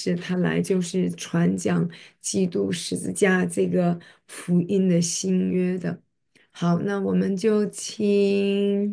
是他来就是传讲基督十字架这个福音的新约的。好，那我们就请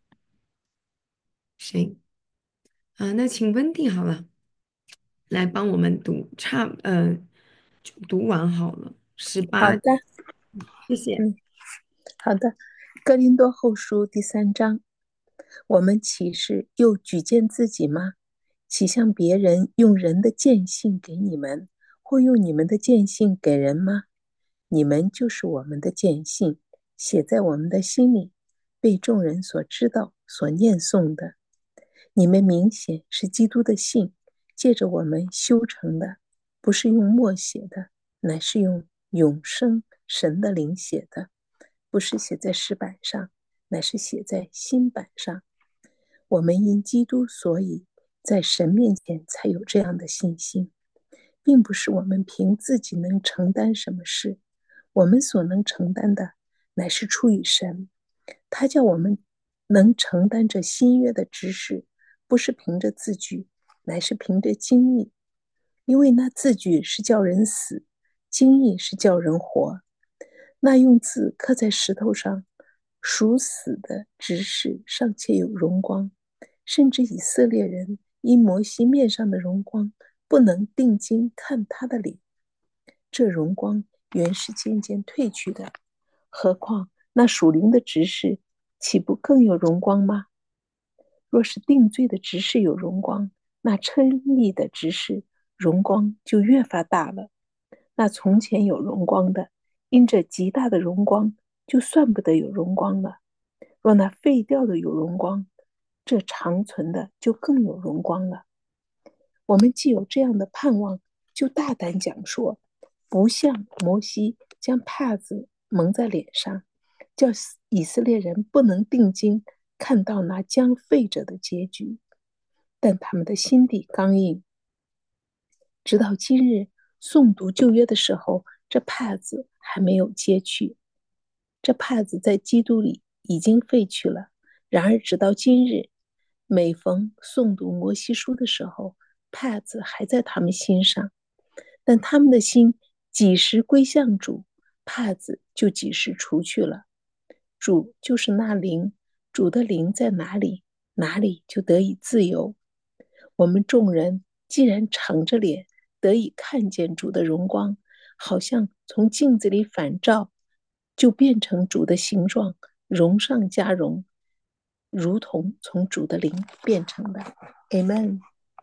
谁啊？那请温蒂好了，来帮我们就读完好了，18， 好的， 谢谢。 嗯，好的。哥林多后书第3章，我们岂是又举荐自己吗？岂像别人用人的荐信给你们，或用你们的荐信给人吗？你们就是我们的荐信，写在我们的心里，被众人所知道、所念诵的。你们明显是基督的信，借着我们修成的，不是用墨写的，乃是用永生神的灵写的，不是写在石板上，乃是写在心板上。我们因基督，所以在神面前才有这样的信心，并不是我们凭自己能承担什么事，我们所能承担的，乃是出于神。他叫我们能承担这新约的知识，不是凭着字句，乃是凭着经意。因为那字句是叫人死，经意是叫人活。那用字刻在石头上，属死的执事尚且有荣光，甚至以色列人因摩西面上的荣光，不能定睛看他的脸。这荣光原是渐渐褪去的，何况那属灵的执事，岂不更有荣光吗？若是定罪的执事有荣光，那称义的执事荣光就越发大了。那从前有荣光的，因这极大的荣光，就算不得有荣光了。若那废掉的有荣光，这长存的就更有荣光了。我们既有这样的盼望，就大胆讲说，不像摩西将帕子蒙在脸上，叫以色列人不能定睛看到那将废者的结局。但他们的心地刚硬，直到今日诵读旧约的时候，这帕子还没有揭去。这帕子在基督里已经废去了。然而直到今日，每逢诵读摩西书的时候，帕子还在他们心上。但他们的心几时归向主，帕子就几时除去了。主就是那灵，主的灵在哪里，哪里就得以自由。我们众人既然敞着脸得以看见主的荣光，好像从镜子里反照，就变成主的形状，荣上加荣，如同从主的灵变成的。Amen。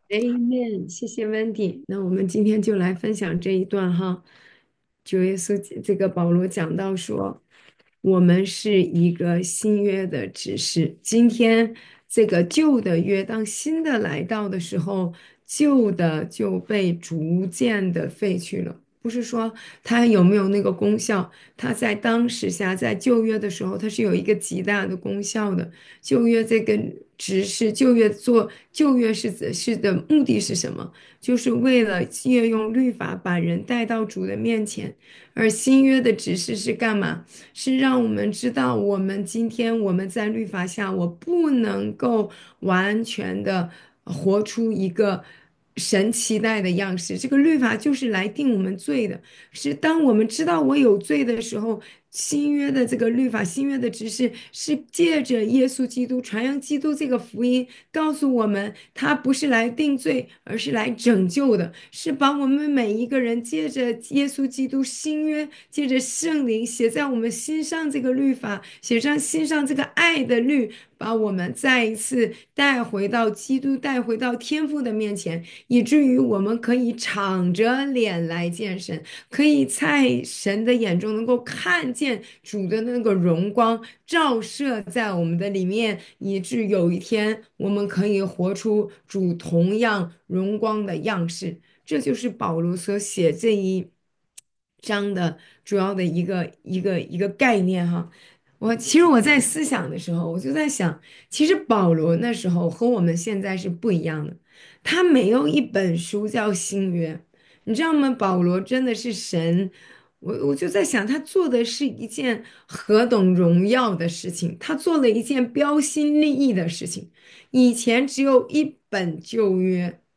Amen，谢谢 Wendy。那我们今天就来分享这一段哈。主耶稣这个保罗讲到说，我们是一个新约的指示。今天这个旧的约，当新的来到的时候，旧的就被逐渐的废去了。不是说它有没有那个功效，它在当时下，在旧约的时候，它是有一个极大的功效的。旧约这个指示，旧约是的目的是什么？就是为了借用律法把人带到主的面前，而新约的指示是干嘛？是让我们知道，我们在律法下，我不能够完全的活出一个神期待的样式。这个律法就是来定我们罪的，是当我们知道我有罪的时候，新约的这个律法，新约的指示是借着耶稣基督传扬基督这个福音，告诉我们他不是来定罪，而是来拯救的，是把我们每一个人借着耶稣基督新约，借着圣灵写在我们心上这个律法，写上心上这个爱的律，把我们再一次带回到基督，带回到天父的面前，以至于我们可以敞着脸来见神。可以在神的眼中能够看见主的那个荣光照射在我们的里面，以致有一天我们可以活出主同样荣光的样式。这就是保罗所写这一章的主要的一个概念哈。其实我在思想的时候，我就在想，其实保罗那时候和我们现在是不一样的。他没有一本书叫新约，你知道吗？保罗真的是神，我就在想，他做的是一件何等荣耀的事情，他做了一件标新立异的事情。以前只有一本旧约，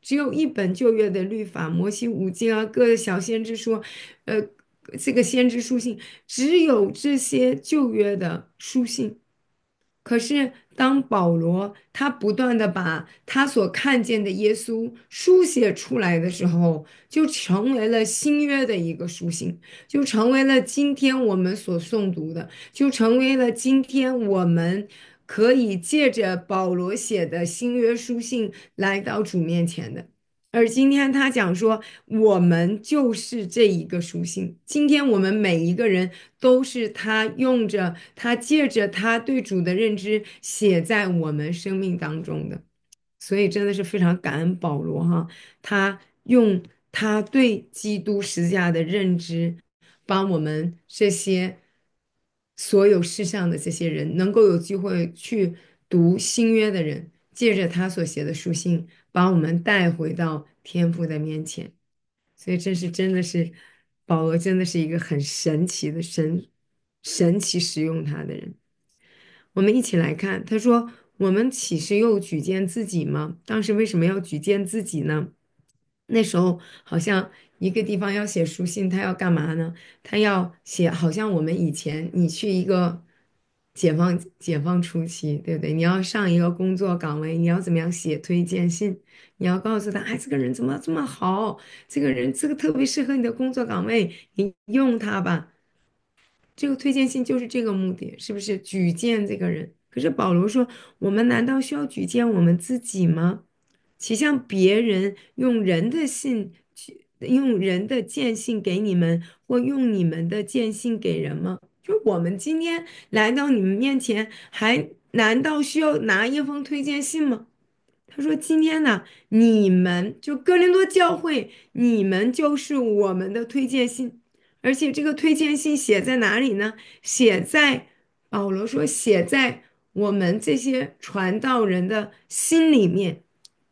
只有一本旧约的律法，摩西五经啊，各小先知书，呃，这个先知书信，只有这些旧约的书信。可是，当保罗他不断的把他所看见的耶稣书写出来的时候，就成为了新约的一个书信，就成为了今天我们所诵读的，就成为了今天我们可以借着保罗写的新约书信来到主面前的。而今天他讲说，我们就是这一个属性。今天我们每一个人都是他用着他借着他对主的认知写在我们生命当中的，所以真的是非常感恩保罗哈，他用他对基督十字架的认知，帮我们这些所有世上的这些人能够有机会去读新约的人，借着他所写的书信。把我们带回到天父的面前。所以真的是保罗真的是一个很神奇的神奇使用他的人。我们一起来看，他说：“我们岂是又举荐自己吗？当时为什么要举荐自己呢？那时候好像一个地方要写书信，他要干嘛呢？他要写，好像我们以前你去一个解放初期，对不对？你要上一个工作岗位，你要怎么样写推荐信？你要告诉他，哎，这个人怎么这么好？这个人这个特别适合你的工作岗位，你用他吧。这个推荐信就是这个目的，是不是举荐这个人？可是保罗说，我们难道需要举荐我们自己吗？岂像别人用人的信去，用人的荐信给你们，或用你们的荐信给人吗？就我们今天来到你们面前，还难道需要拿一封推荐信吗？他说：“今天呢，你们就哥林多教会，你们就是我们的推荐信，而且这个推荐信写在哪里呢？写在保罗说，写在我们这些传道人的心里面，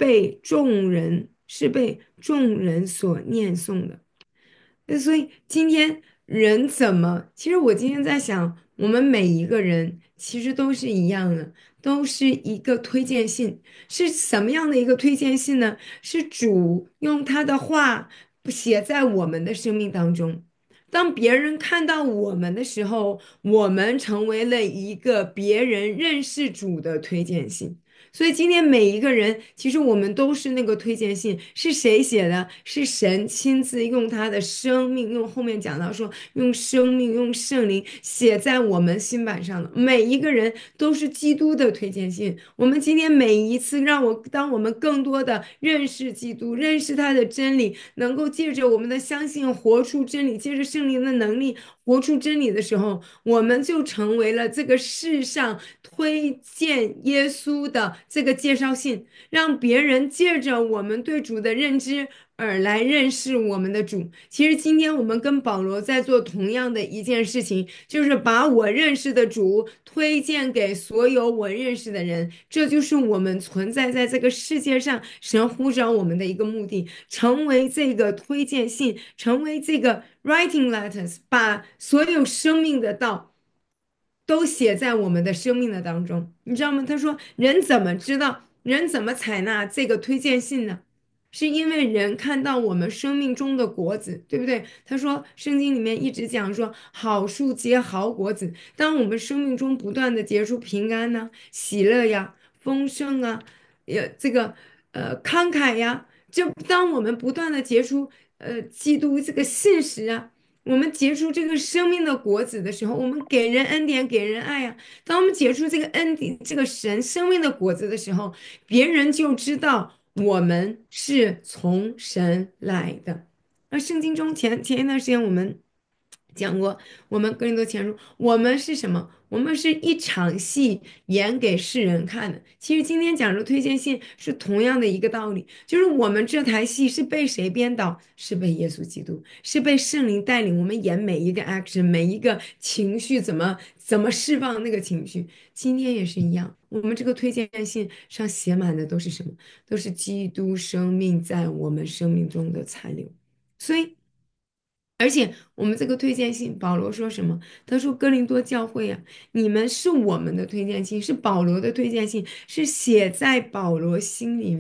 被众人所念诵的。”所以今天人怎么？其实我今天在想，我们每一个人其实都是一样的，都是一个推荐信。是什么样的一个推荐信呢？是主用他的话写在我们的生命当中。当别人看到我们的时候，我们成为了一个别人认识主的推荐信。所以今天每一个人，其实我们都是那个推荐信，是谁写的？是神亲自用他的生命，用后面讲到说，用生命，用圣灵写在我们心板上的。每一个人都是基督的推荐信。我们今天每一次，当我们更多的认识基督，认识他的真理，能够借着我们的相信活出真理，借着圣灵的能力活出真理的时候，我们就成为了这个世上推荐耶稣的这个介绍信，让别人借着我们对主的认知而来认识我们的主。其实今天我们跟保罗在做同样的一件事情，就是把我认识的主推荐给所有我认识的人。这就是我们存在在这个世界上，神呼召我们的一个目的，成为这个推荐信，成为这个 writing letters，把所有生命的道都写在我们的生命的当中，你知道吗？他说，人怎么知道，人怎么采纳这个推荐信呢？是因为人看到我们生命中的果子，对不对？他说，圣经里面一直讲说，好树结好果子。当我们生命中不断的结出平安呢、喜乐呀、丰盛啊，这个慷慨呀，就当我们不断的结出基督这个信实啊。我们结出这个生命的果子的时候，我们给人恩典，给人爱啊。当我们结出这个恩典，这个神生命的果子的时候，别人就知道我们是从神来的。而圣经中前一段时间我们讲过，我们哥林多前书，我们是什么？我们是一场戏演给世人看的。其实今天讲的推荐信是同样的一个道理，就是我们这台戏是被谁编导？是被耶稣基督，是被圣灵带领我们演每一个 action，每一个情绪怎么释放那个情绪。今天也是一样，我们这个推荐信上写满的都是什么？都是基督生命在我们生命中的残留。所以。而且我们这个推荐信，保罗说什么？他说：“哥林多教会啊，你们是我们的推荐信，是保罗的推荐信，是写在保罗心里面的。”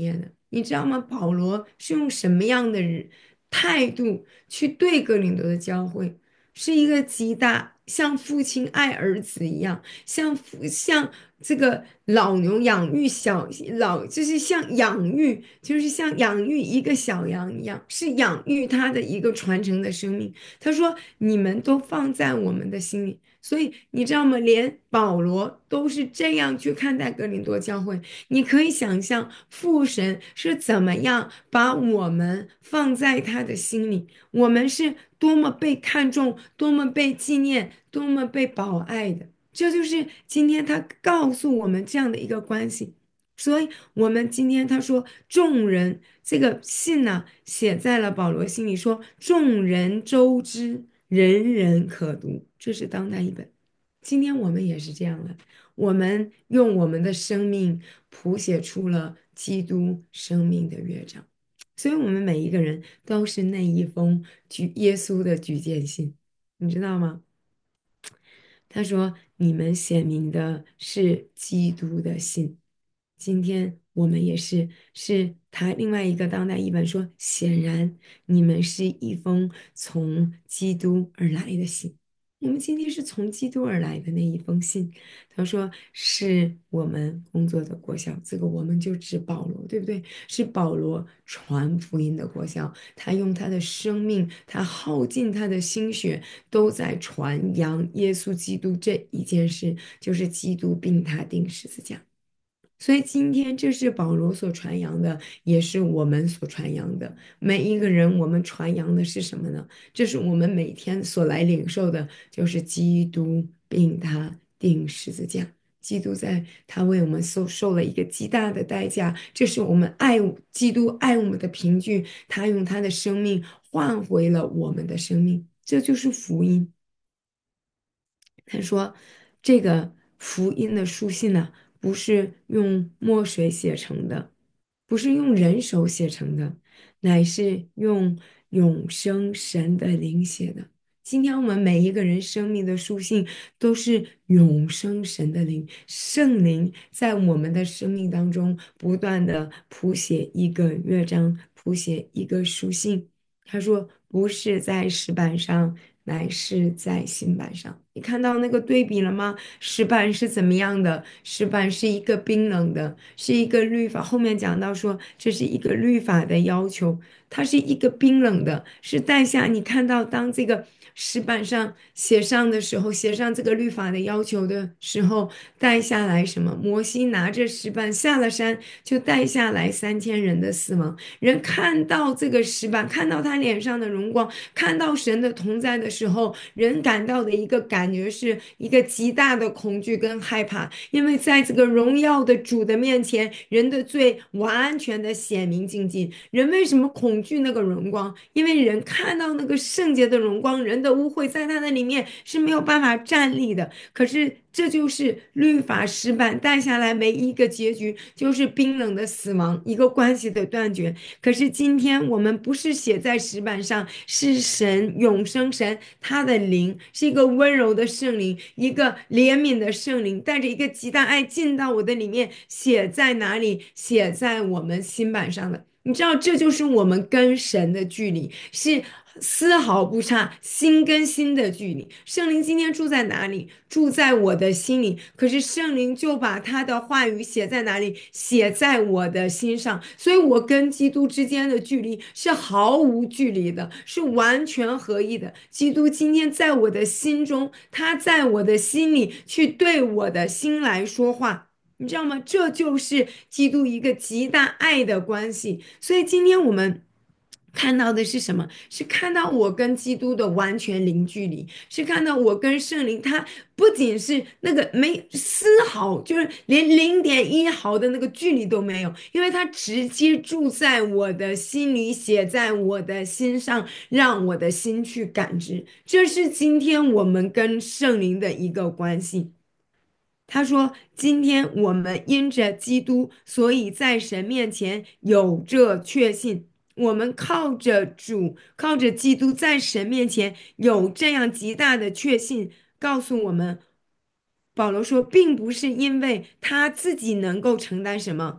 你知道吗？保罗是用什么样的态度去对哥林多的教会？是一个极大像父亲爱儿子一样，像这个老牛养育就是像养育一个小羊一样，是养育他的一个传承的生命。他说：“你们都放在我们的心里。”所以你知道吗？连保罗都是这样去看待哥林多教会。你可以想象父神是怎么样把我们放在他的心里。我们是多么被看重，多么被纪念，多么被保爱的。这就是今天他告诉我们这样的一个关系。所以，我们今天他说，众人这个信呢，写在了保罗心里，说众人周知，人人可读。这是当代一本。今天我们也是这样的，我们用我们的生命谱写出了基督生命的乐章。所以，我们每一个人都是那一封耶稣的举荐信，你知道吗？他说：“你们显明的是基督的信。”今天我们也是他另外一个当代译本说：“显然你们是一封从基督而来的信。”我们今天是从基督而来的那一封信。他说：“是我们工作的果效。”这个我们就指保罗，对不对？是保罗传福音的果效。他用他的生命，他耗尽他的心血，都在传扬耶稣基督这一件事，就是基督并他钉十字架。所以今天这是保罗所传扬的，也是我们所传扬的。每一个人，我们传扬的是什么呢？这是我们每天所来领受的，就是基督并他钉十字架。基督在他为我们受了一个极大的代价，这是我们基督爱我们的凭据。他用他的生命换回了我们的生命，这就是福音。他说，这个福音的书信呢，不是用墨水写成的，不是用人手写成的，乃是用永生神的灵写的。今天我们每一个人生命的书信都是永生神的灵，圣灵在我们的生命当中不断的谱写一个乐章，谱写一个书信。他说，不是在石板上，乃是在心板上。你看到那个对比了吗？石板是怎么样的？石板是一个冰冷的，是一个律法。后面讲到说，这是一个律法的要求，它是一个冰冷的，是带下。你看到当这个石板上写上的时候，写上这个律法的要求的时候，带下来什么？摩西拿着石板下了山，就带下来3000人的死亡。人看到这个石板，看到他脸上的荣光，看到神的同在的时候，人感到的一个感觉是一个极大的恐惧跟害怕，因为在这个荣耀的主的面前，人的罪完全的显明净尽。人为什么恐惧那个荣光？因为人看到那个圣洁的荣光，人的污秽在他的里面是没有办法站立的。可是这就是律法石板带下来唯一一个结局，就是冰冷的死亡，一个关系的断绝。可是今天我们不是写在石板上，是神永生神，他的灵是一个温柔的圣灵，一个怜悯的圣灵，带着一个极大爱进到我的里面，写在哪里？写在我们心板上的。你知道，这就是我们跟神的距离，是丝毫不差心跟心的距离。圣灵今天住在哪里？住在我的心里。可是圣灵就把他的话语写在哪里？写在我的心上。所以，我跟基督之间的距离是毫无距离的，是完全合一的。基督今天在我的心中，他在我的心里去对我的心来说话。你知道吗？这就是基督一个极大爱的关系。所以今天我们看到的是什么？是看到我跟基督的完全零距离，是看到我跟圣灵，他不仅是那个没丝毫，就是连0.1毫的那个距离都没有，因为他直接住在我的心里，写在我的心上，让我的心去感知。这是今天我们跟圣灵的一个关系。他说：“今天我们因着基督，所以在神面前有这确信。我们靠着主，靠着基督，在神面前有这样极大的确信，告诉我们，保罗说，并不是因为他自己能够承担什么，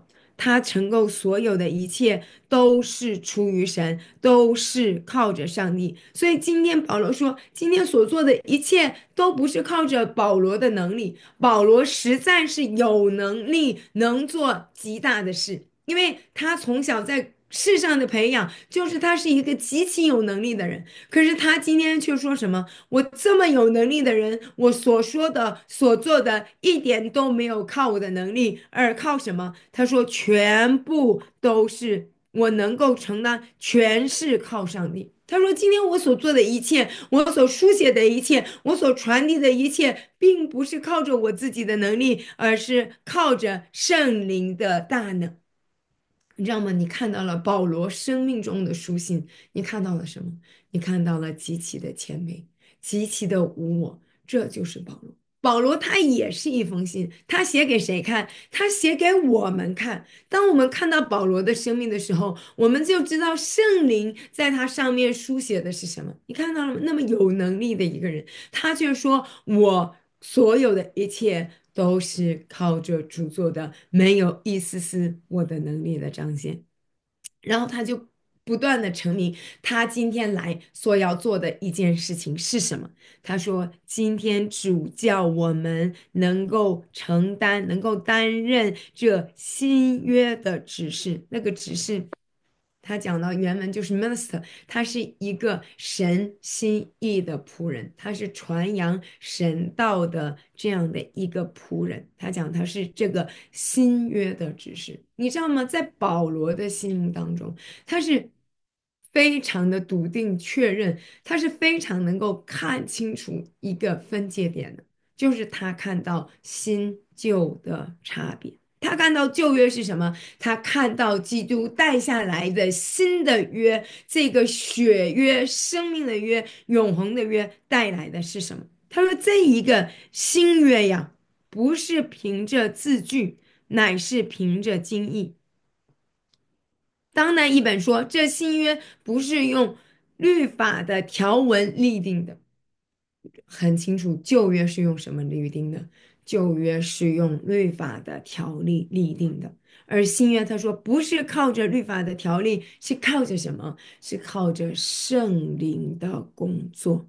他成够所有的一切都是出于神，都是靠着上帝。所以今天保罗说，今天所做的一切都不是靠着保罗的能力，保罗实在是有能力能做极大的事，因为他从小在世上的培养，就是他是一个极其有能力的人。可是他今天却说什么？我这么有能力的人，我所说的、所做的，一点都没有靠我的能力，而靠什么？他说，全部都是我能够承担，全是靠上帝。他说：“今天我所做的一切，我所书写的一切，我所传递的一切，并不是靠着我自己的能力，而是靠着圣灵的大能。”你知道吗？你看到了保罗生命中的书信，你看到了什么？你看到了极其的谦卑，极其的无我，这就是保罗。保罗他也是一封信，他写给谁看？他写给我们看。当我们看到保罗的生命的时候，我们就知道圣灵在他上面书写的是什么。你看到了吗？那么有能力的一个人，他却说：“我所有的一切都是靠着主做的，没有一丝丝我的能力的彰显。”然后他就不断的证明他今天来所要做的一件事情是什么。他说：“今天主叫我们能够承担，能够担任这新约的指示。那个指示，他讲到原文就是 minister，他是一个神心意的仆人，他是传扬神道的这样的一个仆人。他讲他是这个新约的指示，你知道吗？在保罗的心目当中，他是非常的笃定确认，他是非常能够看清楚一个分界点的，就是他看到新旧的差别。他看到旧约是什么？他看到基督带下来的新的约，这个血约、生命的约、永恒的约带来的是什么？他说：“这一个新约呀，不是凭着字句，乃是凭着经意。”当那一本说，这新约不是用律法的条文立定的，很清楚，旧约是用什么立定的？旧约是用律法的条例立定的，而新约他说不是靠着律法的条例，是靠着什么？是靠着圣灵的工作。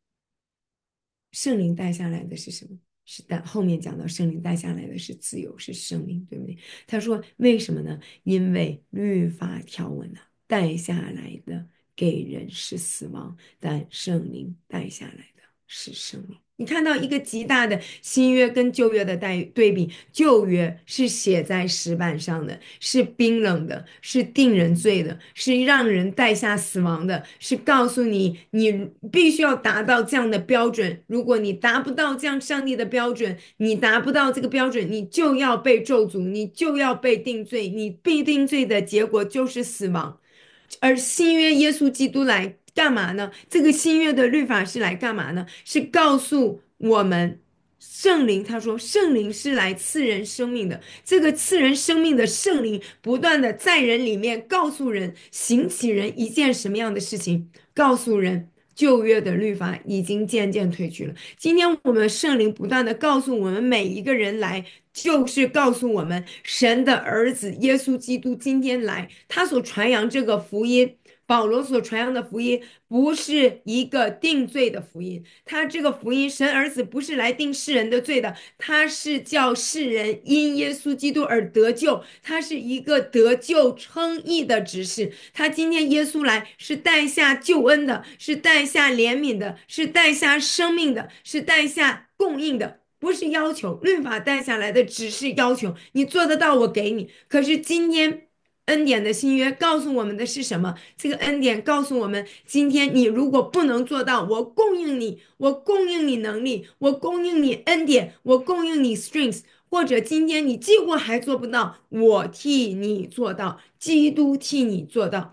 圣灵带下来的是什么？是的，后面讲到圣灵带下来的是自由，是生命，对不对？他说为什么呢？因为律法条文啊，带下来的给人是死亡，但圣灵带下来的是生命。你看到一个极大的新约跟旧约的对比，旧约是写在石板上的，是冰冷的，是定人罪的，是让人带下死亡的，是告诉你你必须要达到这样的标准。如果你达不到这样上帝的标准，你达不到这个标准，你就要被咒诅，你就要被定罪，你被定罪的结果就是死亡。而新约耶稣基督来干嘛呢？这个新约的律法是来干嘛呢？是告诉我们圣灵，他说圣灵是来赐人生命的。这个赐人生命的圣灵，不断的在人里面告诉人，行起人一件什么样的事情，告诉人旧约的律法已经渐渐退去了。今天我们圣灵不断的告诉我们每一个人来，就是告诉我们神的儿子耶稣基督今天来，他所传扬这个福音。保罗所传扬的福音不是一个定罪的福音，他这个福音，神儿子不是来定世人的罪的，他是叫世人因耶稣基督而得救，他是一个得救称义的指示。他今天耶稣来是带下救恩的，是带下怜悯的，是带下生命的，是带下供应的。不是要求，律法带下来的只是要求，你做得到，我给你。可是今天恩典的新约告诉我们的是什么？这个恩典告诉我们，今天你如果不能做到，我供应你，我供应你能力，我供应你恩典，我供应你 strength，或者今天你几乎还做不到，我替你做到，基督替你做到。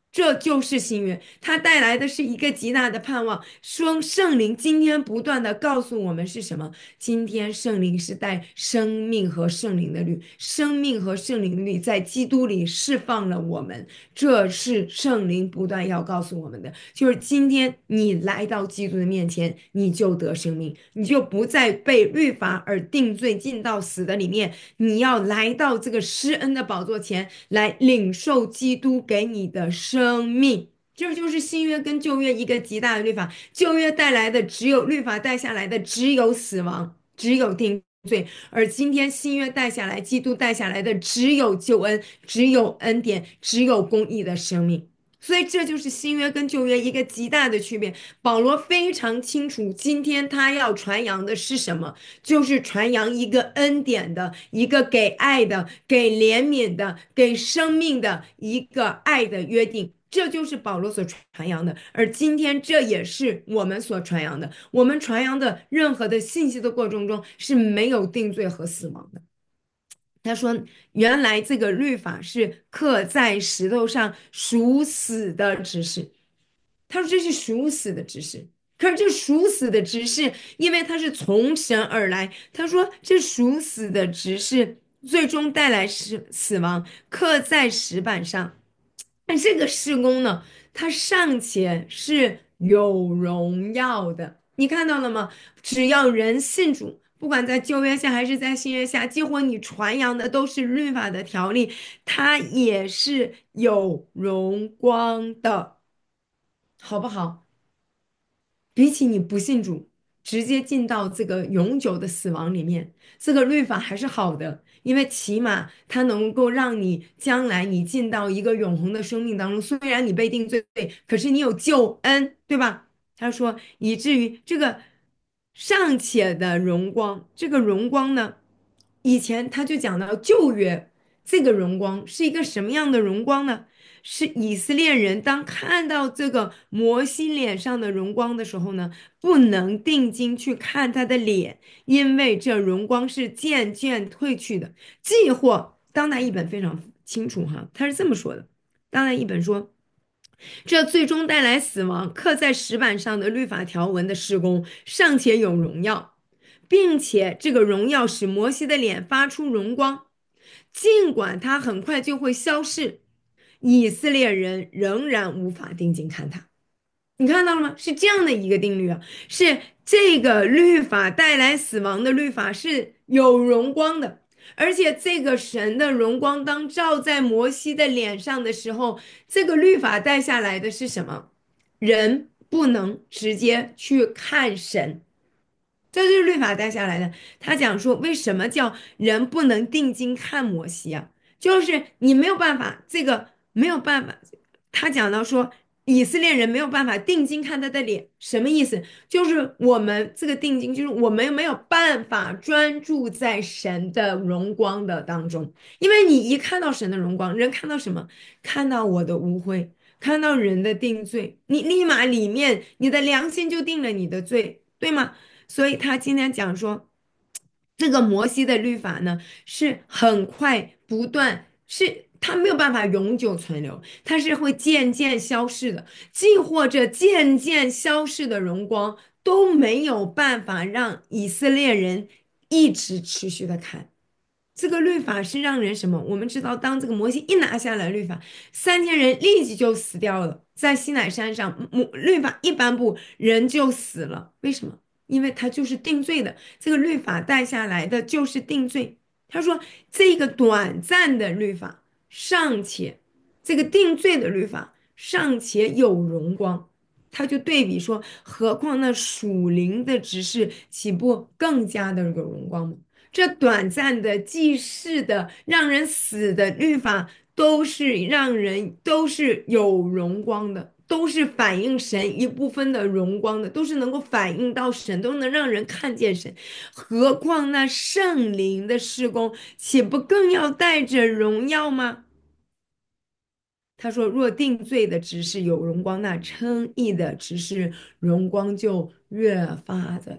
这就是新约，它带来的是一个极大的盼望。说圣灵今天不断的告诉我们是什么？今天圣灵是带生命和圣灵的律，生命和圣灵的律在基督里释放了我们。这是圣灵不断要告诉我们的，就是今天你来到基督的面前，你就得生命，你就不再被律法而定罪，进到死的里面。你要来到这个施恩的宝座前来领受基督给你的生命。这就是新约跟旧约一个极大的律法，旧约带来的只有律法带下来的只有死亡，只有定罪，而今天新约带下来，基督带下来的只有救恩，只有恩典，只有公义的生命。所以这就是新约跟旧约一个极大的区别。保罗非常清楚，今天他要传扬的是什么，就是传扬一个恩典的、一个给爱的、给怜悯的、给生命的一个爱的约定。这就是保罗所传扬的，而今天这也是我们所传扬的。我们传扬的任何的信息的过程中是没有定罪和死亡的。他说：“原来这个律法是刻在石头上属死的指示。”他说这是属死的指示。可是这属死的指示，因为它是从神而来。他说这属死的指示最终带来死亡，刻在石板上。但这个施工呢，它尚且是有荣耀的。你看到了吗？只要人信主，不管在旧约下还是在新约下，几乎你传扬的都是律法的条例，它也是有荣光的，好不好？比起你不信主，直接进到这个永久的死亡里面，这个律法还是好的，因为起码它能够让你将来你进到一个永恒的生命当中。虽然你被定罪，可是你有救恩，对吧？他说，以至于这个尚且的荣光，这个荣光呢，以前他就讲到旧约这个荣光是一个什么样的荣光呢？是以色列人当看到这个摩西脸上的荣光的时候呢，不能定睛去看他的脸，因为这荣光是渐渐褪去的。既或当代译本非常清楚哈，他是这么说的：当代译本说，这最终带来死亡，刻在石板上的律法条文的施工尚且有荣耀，并且这个荣耀使摩西的脸发出荣光，尽管他很快就会消逝。以色列人仍然无法定睛看他。你看到了吗？是这样的一个定律啊，是这个律法带来死亡的律法是有荣光的，而且这个神的荣光当照在摩西的脸上的时候，这个律法带下来的是什么？人不能直接去看神，这就是律法带下来的。他讲说，为什么叫人不能定睛看摩西啊？就是你没有办法，这个没有办法。他讲到说，以色列人没有办法定睛看他的脸，什么意思？就是我们这个定睛，就是我们没有办法专注在神的荣光的当中，因为你一看到神的荣光，人看到什么？看到我的污秽，看到人的定罪，你立马里面你的良心就定了你的罪，对吗？所以他今天讲说，这个摩西的律法呢，是很快不断，是它没有办法永久存留，它是会渐渐消逝的，既或者渐渐消逝的荣光都没有办法让以色列人一直持续的看。这个律法是让人什么？我们知道，当这个摩西一拿下来律法，3000人立即就死掉了，在西乃山上，律法一颁布，人就死了。为什么？因为他就是定罪的，这个律法带下来的就是定罪。他说，这个短暂的律法尚且，这个定罪的律法尚且有荣光，他就对比说，何况那属灵的执事，岂不更加的有荣光吗？这短暂的、即逝的、让人死的律法，都是有荣光的，都是反映神一部分的荣光的，都是能够反映到神，都能让人看见神。何况那圣灵的施工，岂不更要带着荣耀吗？他说：“若定罪的执事有荣光，那称义的执事荣光就越发的大。”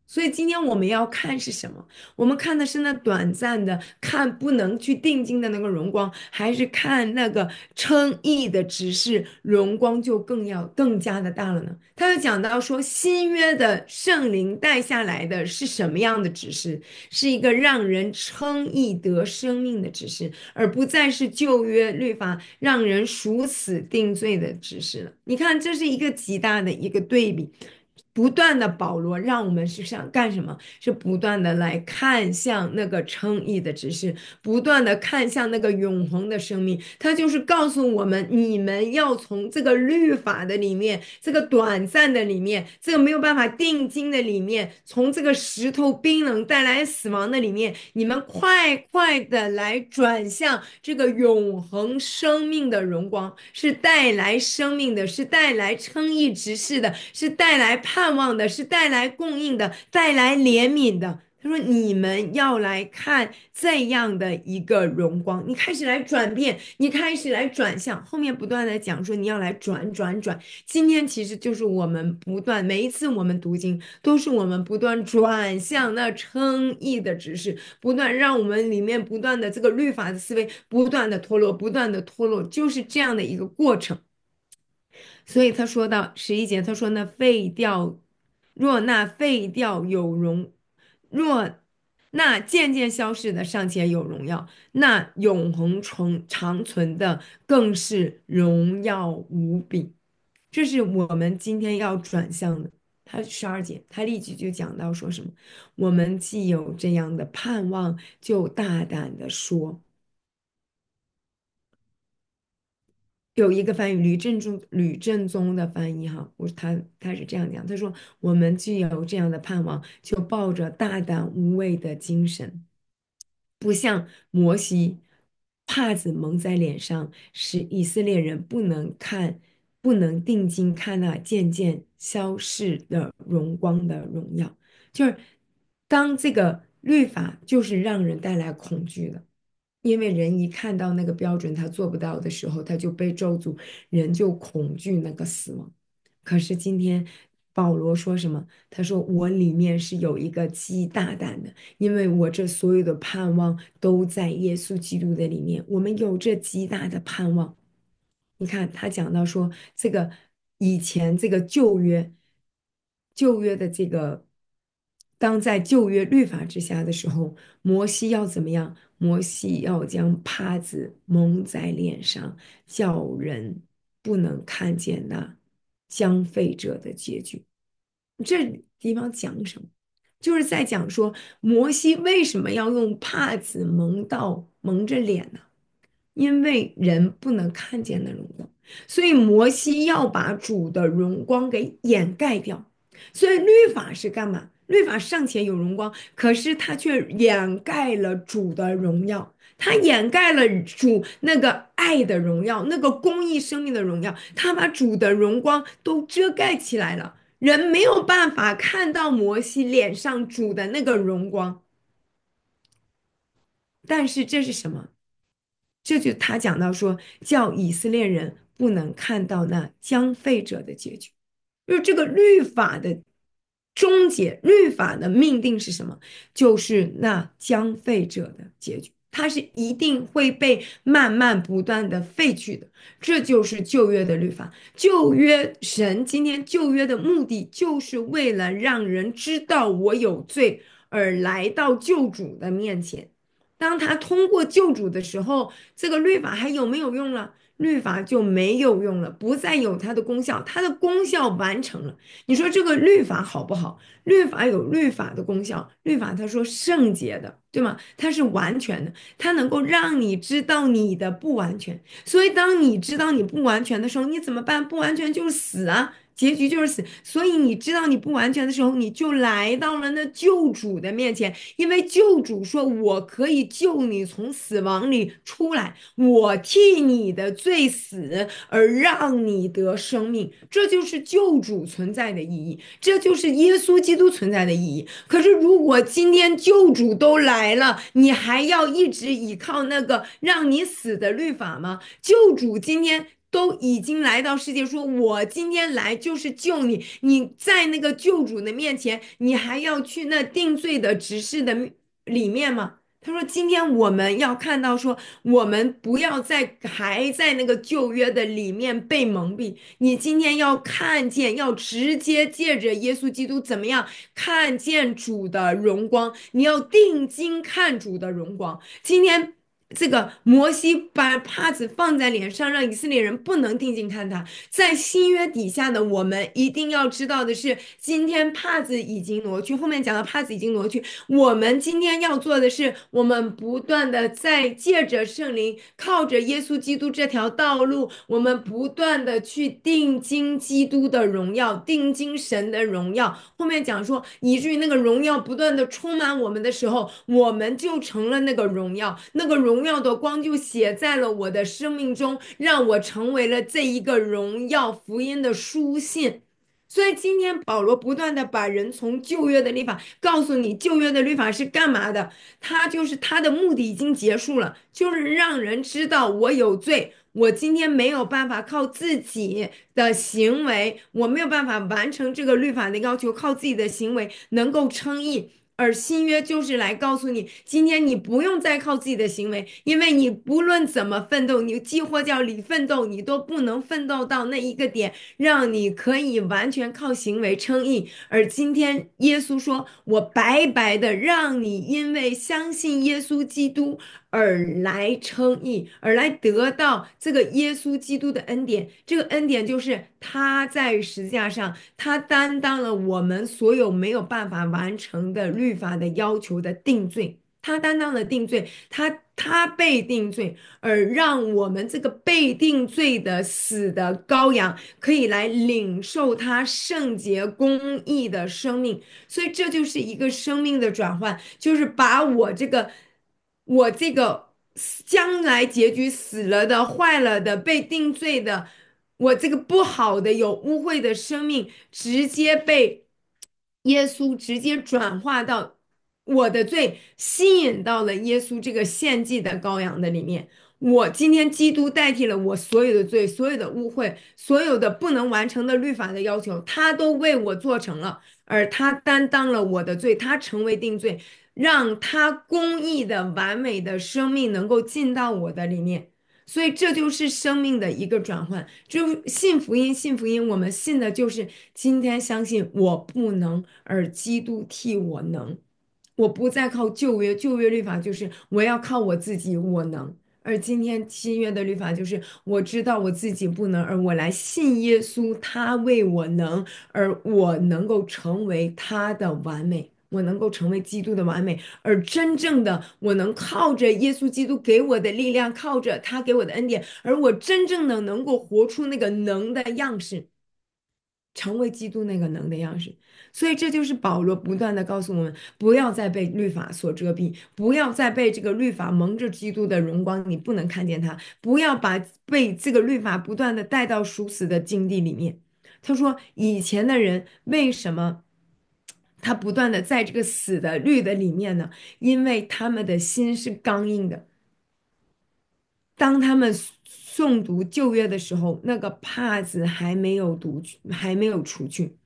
所以今天我们要看是什么？我们看的是那短暂的，看不能去定睛的那个荣光，还是看那个称义的指示，荣光就更加的大了呢？他就讲到说，新约的圣灵带下来的是什么样的指示？是一个让人称义得生命的指示，而不再是旧约律法让人赎死定罪的指示了。你看，这是一个极大的一个对比。不断的保罗让我们是想干什么？是不断的来看向那个称义的指示，不断的看向那个永恒的生命。他就是告诉我们，你们要从这个律法的里面，这个短暂的里面，这个没有办法定睛的里面，从这个石头冰冷带来死亡的里面，你们快快的来转向这个永恒生命的荣光，是带来生命的，是带来称义执事的，是带来盼望的，是带来供应的，带来怜悯的。他说：“你们要来看这样的一个荣光，你开始来转变，你开始来转向。后面不断的讲说你要来转。今天其实就是我们不断，每一次我们读经，都是我们不断转向那称义的指示，不断让我们里面不断的这个律法的思维不断的脱落，不断的脱落，就是这样的一个过程。所以他说到11节，他说那废掉，若那废掉有荣，若那渐渐消逝的尚且有荣耀，那永恒长存的更是荣耀无比。这是我们今天要转向的。他12节，他立即就讲到说什么？我们既有这样的盼望，就大胆的说。有一个翻译吕正宗的翻译哈，他是这样讲，他说我们既有这样的盼望，就抱着大胆无畏的精神，不像摩西，帕子蒙在脸上，使以色列人不能定睛看那渐渐消逝的荣光的荣耀，就是当这个律法就是让人带来恐惧的。因为人一看到那个标准他做不到的时候，他就被咒诅，人就恐惧那个死亡。可是今天保罗说什么？他说我里面是有一个极大胆的，因为我这所有的盼望都在耶稣基督的里面，我们有这极大的盼望。你看他讲到说，这个以前这个旧约的这个，当在旧约律法之下的时候，摩西要怎么样？摩西要将帕子蒙在脸上，叫人不能看见那将废者的结局。这地方讲什么？就是在讲说，摩西为什么要用帕子蒙着脸呢？因为人不能看见那荣光，所以摩西要把主的荣光给掩盖掉。所以律法是干嘛？律法尚且有荣光，可是它却掩盖了主的荣耀，它掩盖了主那个爱的荣耀，那个公义生命的荣耀，它把主的荣光都遮盖起来了。人没有办法看到摩西脸上主的那个荣光，但是这是什么？这就他讲到说，叫以色列人不能看到那将废者的结局，就是这个律法的终结，律法的命定是什么？就是那将废者的结局，它是一定会被慢慢不断的废去的。这就是旧约的律法，旧约神今天旧约的目的，就是为了让人知道我有罪，而来到救主的面前。当他通过救主的时候，这个律法还有没有用了？律法就没有用了，不再有它的功效，它的功效完成了。你说这个律法好不好？律法有律法的功效，律法他说圣洁的，对吗？它是完全的，它能够让你知道你的不完全。所以当你知道你不完全的时候，你怎么办？不完全就是死啊。结局就是死，所以你知道你不完全的时候，你就来到了那救主的面前，因为救主说：“我可以救你从死亡里出来，我替你的罪死，而让你得生命。”这就是救主存在的意义，这就是耶稣基督存在的意义。可是，如果今天救主都来了，你还要一直依靠那个让你死的律法吗？救主今天都已经来到世界，说我今天来就是救你。你在那个救主的面前，你还要去那定罪的执事的里面吗？他说：“今天我们要看到说，我们不要还在那个旧约的里面被蒙蔽。你今天要看见，要直接借着耶稣基督怎么样看见主的荣光？你要定睛看主的荣光。今天这个摩西把帕子放在脸上，让以色列人不能定睛看他。在新约底下的我们一定要知道的是，今天帕子已经挪去，后面讲到帕子已经挪去。我们今天要做的是，我们不断的在借着圣灵，靠着耶稣基督这条道路，我们不断的去定睛基督的荣耀，定睛神的荣耀。后面讲说，以至于那个荣耀不断的充满我们的时候，我们就成了那个荣耀，那个荣耀的光就写在了我的生命中，让我成为了这一个荣耀福音的书信。所以今天保罗不断的把人从旧约的律法告诉你，旧约的律法是干嘛的？他就是他的目的已经结束了，就是让人知道我有罪，我今天没有办法靠自己的行为，我没有办法完成这个律法的要求，靠自己的行为能够称义。而新约就是来告诉你，今天你不用再靠自己的行为，因为你不论怎么奋斗，你既或叫里奋斗，你都不能奋斗到那一个点，让你可以完全靠行为称义。而今天耶稣说：“我白白的让你因为相信耶稣基督而来称义，而来得到这个耶稣基督的恩典。这个恩典就是他在十字架上，他担当了我们所有没有办法完成的律法的要求的定罪。”他担当了定罪，他被定罪，而让我们这个被定罪的死的羔羊可以来领受他圣洁公义的生命。所以这就是一个生命的转换，就是把我这个将来结局死了的、坏了的、被定罪的，我这个不好的、有污秽的生命，直接被耶稣直接转化到我的罪，吸引到了耶稣这个献祭的羔羊的里面。我今天基督代替了我所有的罪、所有的污秽、所有的不能完成的律法的要求，他都为我做成了。而他担当了我的罪，他成为定罪，让他公义的完美的生命能够进到我的里面。所以这就是生命的一个转换。就信福音，信福音，我们信的就是今天相信我不能，而基督替我能。我不再靠旧约，旧约律法就是我要靠我自己，我能。而今天新约的律法就是我知道我自己不能，而我来信耶稣，他为我能，而我能够成为他的完美，我能够成为基督的完美，而真正的我能靠着耶稣基督给我的力量，靠着他给我的恩典，而我真正的能够活出那个能的样式。成为基督那个能的样式。所以这就是保罗不断的告诉我们，不要再被律法所遮蔽，不要再被这个律法蒙着基督的荣光，你不能看见他，不要被这个律法不断的带到属死的境地里面。他说，以前的人为什么他不断的在这个死的律的里面呢？因为他们的心是刚硬的。当他们诵读旧约的时候，那个帕子还没有还没有除去。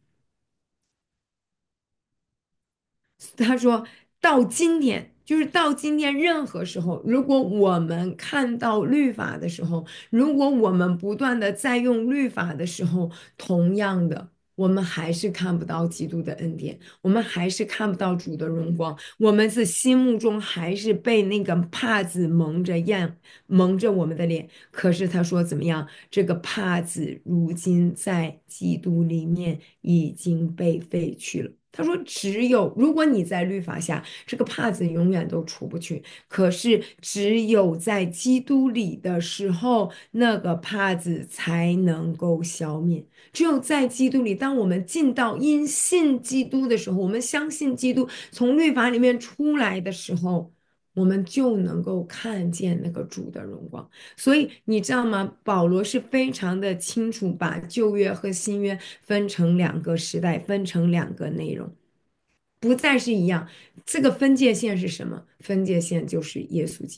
他说到今天，就是到今天，任何时候，如果我们看到律法的时候，如果我们不断的在用律法的时候，同样的，我们还是看不到基督的恩典，我们还是看不到主的荣光，我们是心目中还是被那个帕子蒙着我们的脸。可是他说怎么样？这个帕子如今在基督里面已经被废去了。他说：“只有如果你在律法下，这个帕子永远都除不去。可是只有在基督里的时候，那个帕子才能够消灭。只有在基督里，当我们进到因信基督的时候，我们相信基督从律法里面出来的时候，我们就能够看见那个主的荣光。所以你知道吗？保罗是非常的清楚把旧约和新约分成两个时代，分成两个内容，不再是一样。这个分界线是什么？分界线就是耶稣基督。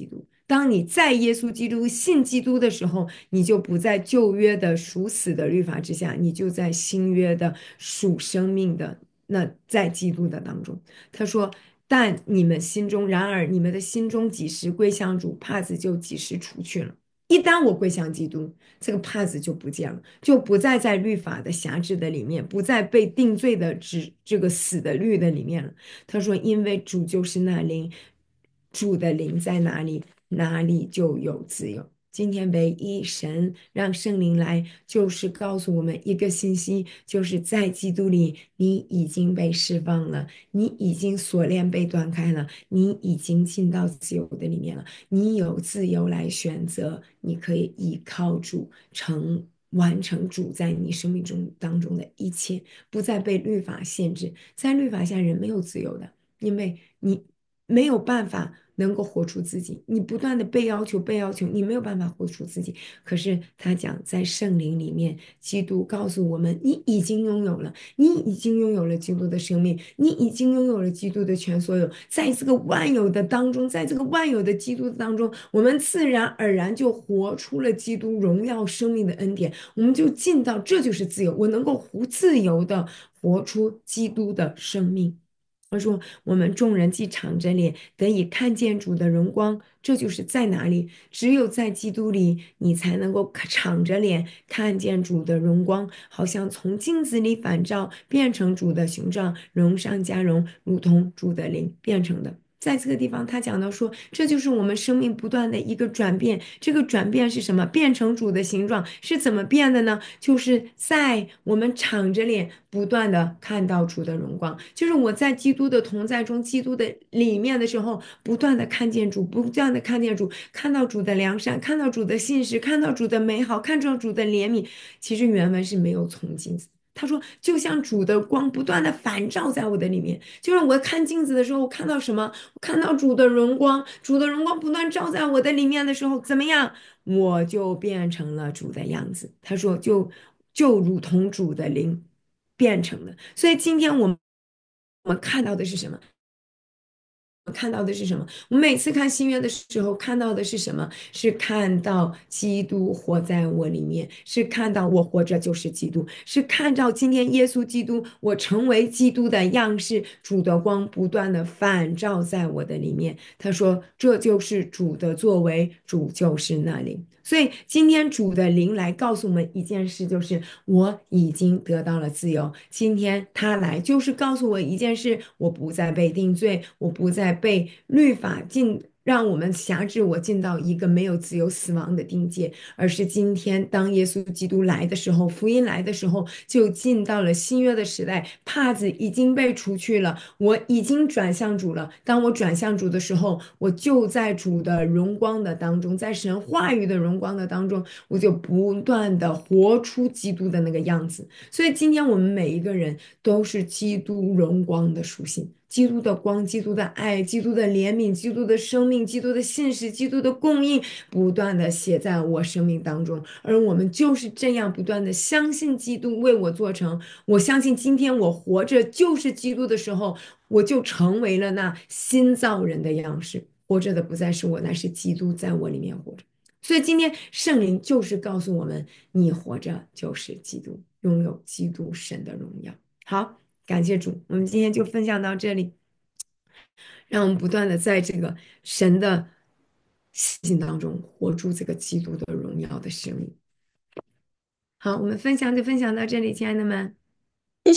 当你在耶稣基督信基督的时候，你就不在旧约的属死的律法之下，你就在新约的属生命的那在基督的当中。他说：但你们心中，然而你们的心中几时归向主，帕子就几时除去了。一旦我归向基督，这个帕子就不见了，就不再在律法的辖制的里面，不再被定罪的这个死的律的里面了。他说：因为主就是那灵，主的灵在哪里，哪里就有自由。今天唯一神让圣灵来，就是告诉我们一个信息，就是在基督里，你已经被释放了，你已经锁链被断开了，你已经进到自由的里面了，你有自由来选择，你可以依靠主完成主在你生命中当中的一切，不再被律法限制。在律法下，人没有自由的，因为你没有办法能够活出自己，你不断的被要求，被要求，你没有办法活出自己。可是他讲，在圣灵里面，基督告诉我们，你已经拥有了，你已经拥有了基督的生命，你已经拥有了基督的全所有。在这个万有的当中，在这个万有的基督当中，我们自然而然就活出了基督荣耀生命的恩典，我们就进到，这就是自由，我能够自由的活出基督的生命。他说：“我们众人既敞着脸得以看见主的荣光，这就是在哪里？只有在基督里，你才能够敞着脸看见主的荣光，好像从镜子里反照，变成主的形状，荣上加荣，如同主的灵变成的。”在这个地方，他讲到说，这就是我们生命不断的一个转变。这个转变是什么？变成主的形状是怎么变的呢？就是在我们敞着脸不断的看到主的荣光，就是我在基督的同在中，基督的里面的时候，不断的看见主，不断的看见主，看到主的良善，看到主的信实，看到主的美好，看到主的怜悯。其实原文是没有从镜子。他说，就像主的光不断的反照在我的里面，就是我看镜子的时候，我看到什么？我看到主的荣光，主的荣光不断照在我的里面的时候，怎么样？我就变成了主的样子。他说就如同主的灵变成的。所以今天我们看到的是什么？看到的是什么？我们每次看新约的时候，看到的是什么？是看到基督活在我里面，是看到我活着就是基督，是看到今天耶稣基督，我成为基督的样式，主的光不断的反照在我的里面。他说，这就是主的作为，主就是那灵。所以今天主的灵来告诉我们一件事，就是我已经得到了自由。今天他来就是告诉我一件事，我不再被定罪，我不再被律法让我们辖制我进到一个没有自由死亡的境界，而是今天当耶稣基督来的时候，福音来的时候，就进到了新约的时代，帕子已经被除去了，我已经转向主了。当我转向主的时候，我就在主的荣光的当中，在神话语的荣光的当中，我就不断的活出基督的那个样子。所以今天我们每一个人都是基督荣光的属性。基督的光、基督的爱、基督的怜悯、基督的生命、基督的信实、基督的供应，不断的写在我生命当中，而我们就是这样不断的相信基督为我做成。我相信今天我活着就是基督的时候，我就成为了那新造人的样式。活着的不再是我，那是基督在我里面活着。所以今天圣灵就是告诉我们，你活着就是基督，拥有基督神的荣耀。好，感谢主，我们今天就分享到这里，让我们不断的在这个神的信当中活出这个基督的荣耀的生命。好，我们分享就分享到这里，亲爱的们。